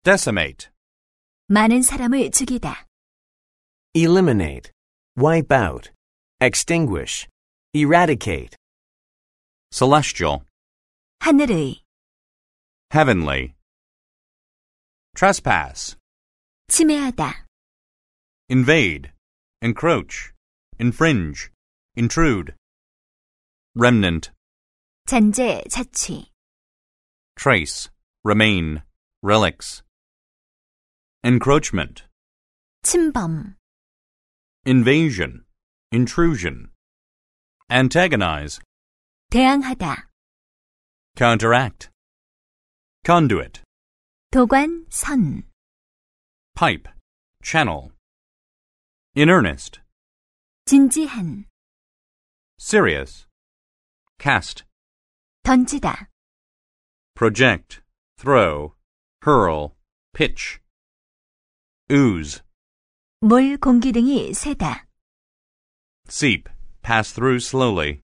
decimate, 많은 사람을 죽이다. eliminate, wipe out, extinguish, eradicate. celestial, 하늘의, heavenly. trespass, 침해하다. invade, encroach, infringe, intrude. remnant, 잔재, 자취. trace, remain, relics. encroachment, 침범. invasion, intrusion. antagonize, 대항하다. counteract. conduit, 도관, 선. pipe, channel. in earnest, 진지한. serious. cast, 던지다. project, throw, hurl, pitch. ooze, 물, 공기 등이 새다. seep, pass through slowly.